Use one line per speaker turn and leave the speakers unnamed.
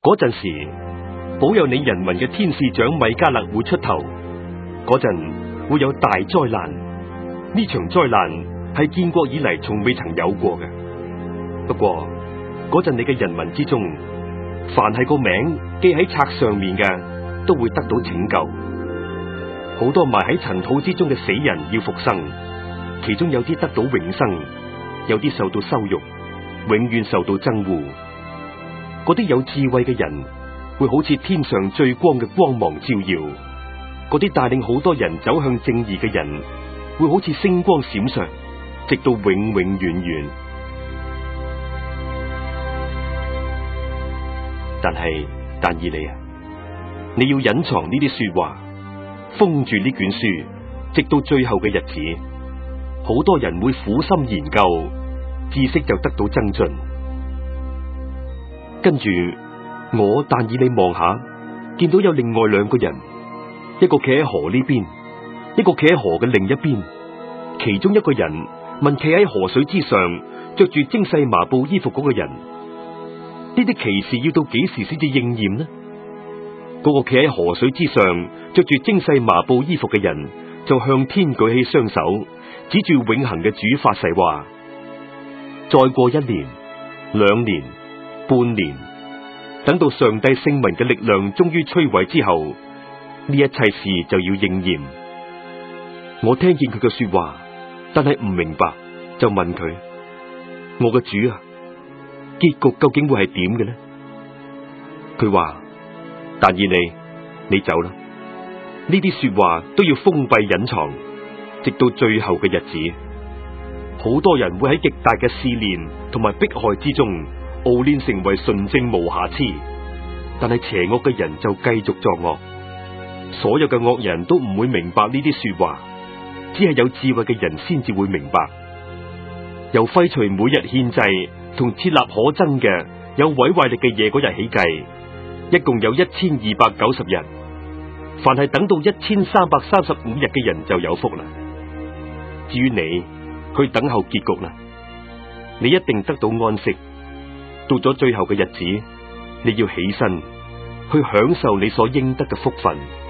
嗰陣時，保佑你人民嘅天使長米迦勒會出頭，嗰陣會有大災難。呢場災難係建國以嚟從未曾有過嘅。不過嗰陣你嘅人民之中，凡係個名記喺冊上面嘅，都會得到拯救。好多埋喺塵土之中嘅死人要復生，其中有啲得到永生，有啲受到羞辱，永遠受到憎惡。嗰啲有智慧嘅人會好似天上最光嘅光芒照耀，嗰啲帶領好多人走向正義嘅人會好似星光閃爍，直到永永遠遠。但係但以理啊，你要隱藏呢啲說話，封住呢卷書，直到最後嘅日子。好多人會苦心研究，知識就得到增進。跟住我但以理望下，見到有另外兩個人，一個企喺河呢邊，一個企喺河嘅另一邊。其中一個人問企喺河水之上着住精細麻布衣服嗰個人：呢啲奇事要到幾時先至應驗呢？嗰個企喺河水之上着住精細麻布衣服嘅人就向天舉起雙手，指住永恆嘅主發誓話：再過1年、2年、半年，等到上帝聖民嘅力量終於摧毀之後，呢一切事就要應驗。我聽見佢嘅說話，但係唔明白，就問佢：我嘅主啊，結局究竟會係點嘅呢？佢話：但以理，你走啦，呢啲說話都要封閉隱藏，直到最後嘅日子。好多人會喺極大嘅試煉同埋迫害之中熬練成為純正無瑕疵，但係邪惡嘅人就繼續作惡。所有嘅惡人都唔會明白呢啲說話，只係有智慧嘅人先至會明白。由廢除每日獻祭同設立可憎嘅有毀壞力嘅嘢嗰日起計，一共有1290日。凡係等到1335日嘅人就有福啦。至於你，去等候結局啦，你一定得到安息。到咗最後嘅日子，你要起身去享受你所應得嘅福分。